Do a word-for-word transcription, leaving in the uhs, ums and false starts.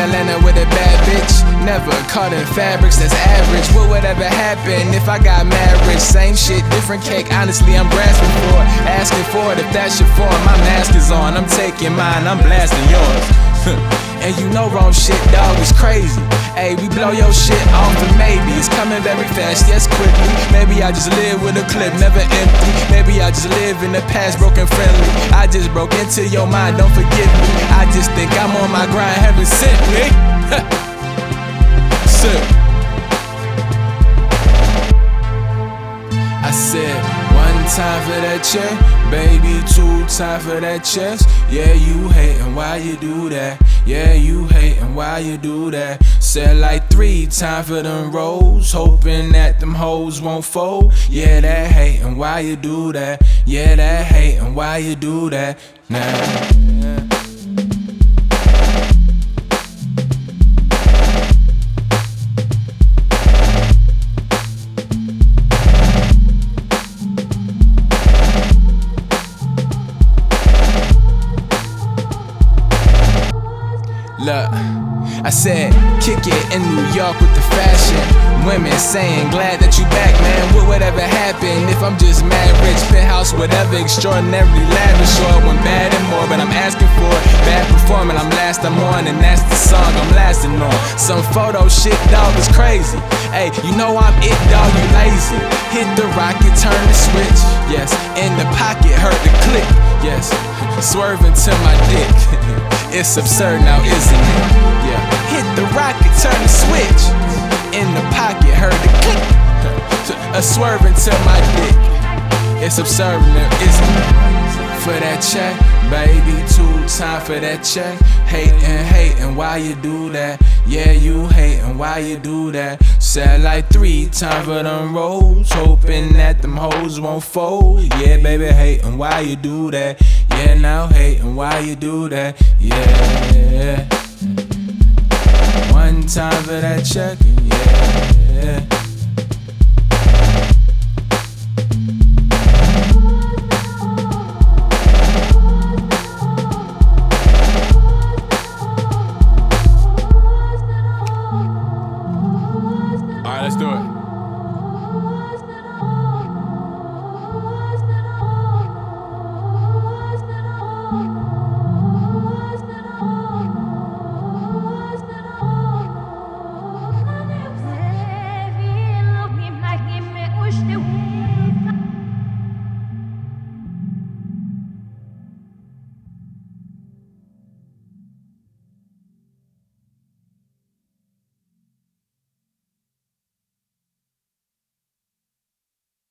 Atlanta with a bad bitch. Never caught in fabrics, that's average. What would ever happen if I got marriage? Same shit, different cake, honestly I'm grasping for it. Asking for it if that's your form, my mask is on. I'm taking mine, I'm blasting yours. And you know wrong shit, dog, is crazy. Ayy, we blow your shit off and maybe it's coming very fast, yes, quickly. Maybe I just live with a clip, never empty. Maybe I just live in the past, broken friendly. I just broke into your mind, don't forget me. I just think I'm on my grind, heaven sent me. Sick. I said, one time for that check, baby, two time for that chest. Yeah, you hatin', why you do that? Yeah, you hatin', why you do that? Said like three time for them rolls, hoping that them hoes won't fold. Yeah, that hatin', why you do that? Yeah, that hatin', why you do that? Nah. Yeah. Look, I said, kick it in New York with the fashion. Women saying, glad that you back, man. What would ever happen if I'm just mad rich? Penthouse, whatever, extraordinarily lavish. Or when bad and more, but I'm asking for it. Bad performing, I'm last, I'm on, and that's the song I'm lasting on. Some photo shit, dog, is crazy. Hey, you know I'm it, dog, you lazy. Hit the rocket, turn the switch. Yes, in the pocket, heard the click. Yes, swerving to my dick. It's absurd now, isn't it? Yeah. Hit the rocket, turn the switch. In the pocket, heard the click. A swerving to my dick. It's absurd now, isn't it? For that check, baby, two time for that check. Hatin', hatin', why you do that? Yeah, you hatin', why you do that? Said like three time for them rolls, hoping that them hoes won't fold. Yeah, baby, hatin', why you do that? Yeah, now hatin', why you do that? Yeah. One time for that check, yeah.